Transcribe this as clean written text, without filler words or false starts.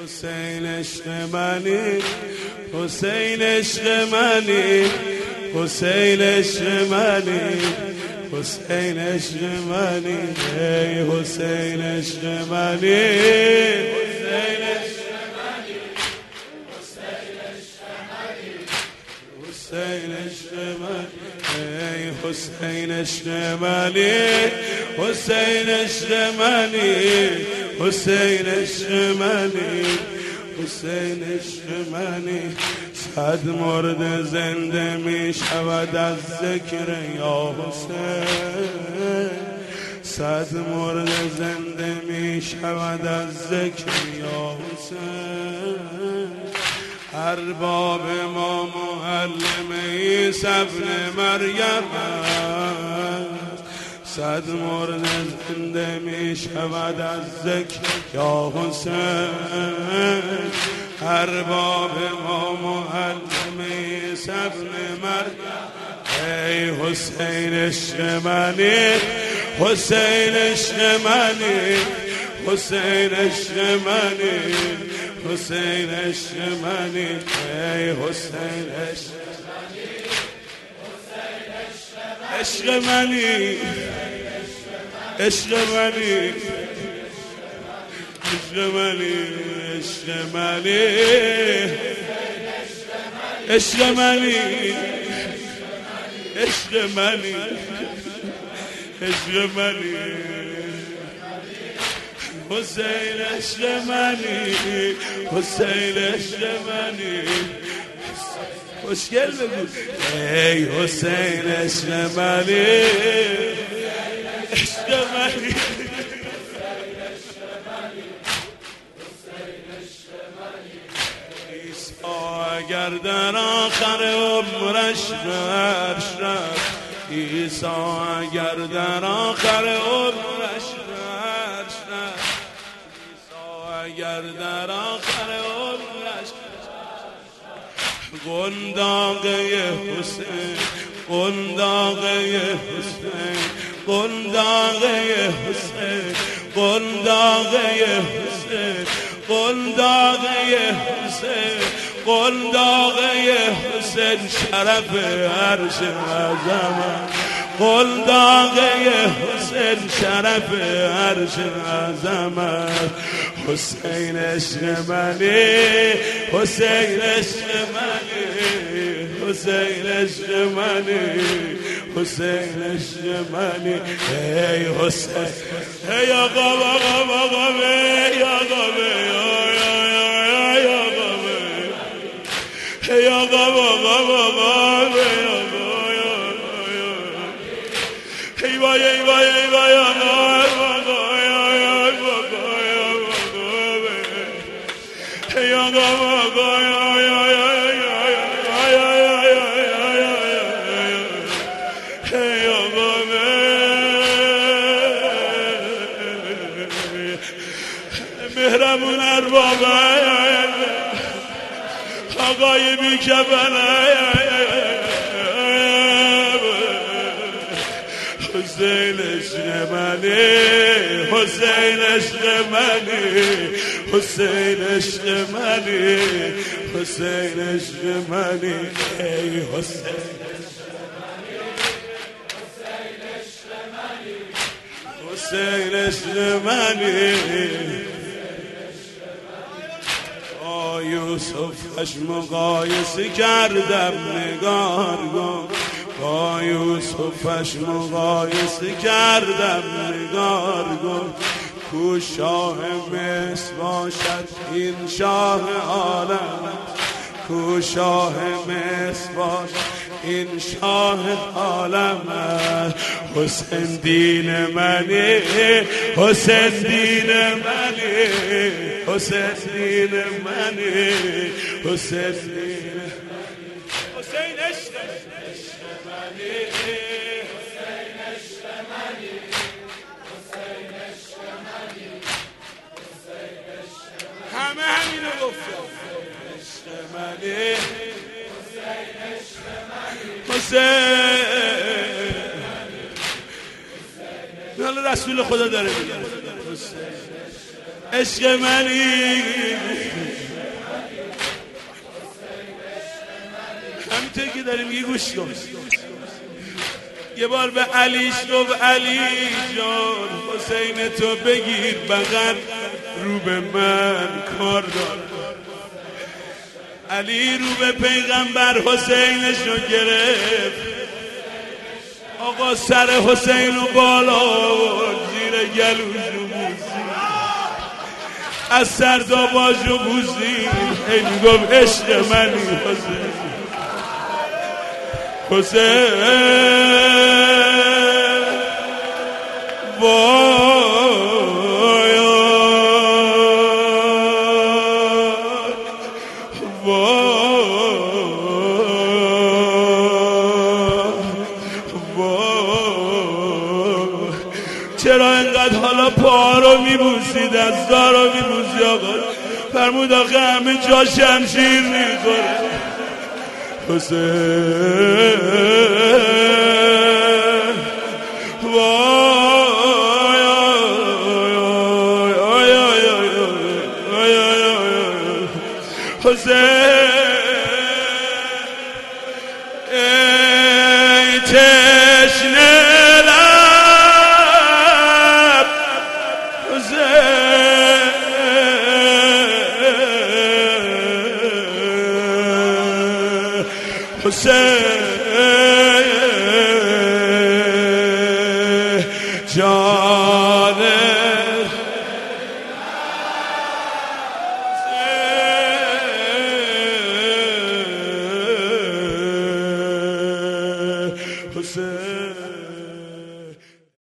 حسین عشق منی، حسین عشق منی، حسین عشق منی، حسین عشق منی، ای حسین عشق منی، حسین عشق منی، حسین عشق منی، ای حسین عشق منی، حسین عشق منی، حسین عشق منی، حسین عشق منی. صد مرد زنده می شود از ذکر یا حسین، صد مرد زنده می شود از ذکر یا حسین. ارباب ما معلم عیسی ابن مریم است، صد مرد زنده می شود از ذکر یا حسین. ارباب ما معلم عیسی ابن مریم، ای حسین عشق منی، حسین عشق منی، حسین عشق منی، حسین عشق منی، ای حسین عشق عشق منی، عشق منی، عشق منی، عشق منی، عشق منی، عشق منی، عشق منی، حسین عشق منی، حسین عشق منی. خوشگل بگو ای حسین عشق منی، عشق منی، اگر در آخر عمرش عرش رفت، عیسی اگر در آخر عمرش عرش رفت، عیسی اگر در آخر عمرش قنداقه حسین، قنداقه حسین، قنداقه حسین، قنداقه حسین، قنداقه حسین، قنداقه حسین شرف عرش عظمت، قنداقه حسین شرف عرش عظمت. حسین عشق منی، حسین عشق منی، حسین عشق منی، حسین عشق منی، ای حسین، ای آقا آقا آقا ای آقا ای آقا بابا ای وای ای وای ای وای ای آقا مهرمون ارباب آقای بیکفنه حسین عشق منی، حسین عشق منی، حسین عشق منی، حسین عشق منی، ای حسین حسین عشق منی. یوسفش مقایسه کردم نگار کن، با یوسفش مقایسه کردم نگار کن. کو شاه مصر باشد این شاه عالم، کو شاه مصر باشد این شاه عالم. حسین دین منی، حسین دین منی، حسین دین منی، حسین دین، حسین عشق منی، حسین عشق منی، حسین عشق منی، حسین عشق منی. همه همینو گفتم. عشق منی، حسین عشق منی، حسین. حالا رسول خدا داره میگه عشق منی همینطور که داریم یه گوش کن. یه بار به علیش گفت علی جان حسین تو بگیر بغل رو به من کار دار. علی رو به پیغمبر حسینش رو گرفت. آقا سر حسین رو بالا آورد زیر گلوش رو بوسید از سر داباش رو بوسید. این گفت عشق منی حسین حسین وای چرا اینقدر حالا پا رو میبوسی دستا رو میبوسی؟ آقا فرمود آخه همه جا شمشیر میخوره. حسین حسین ای تشنه لب حسین حسین جان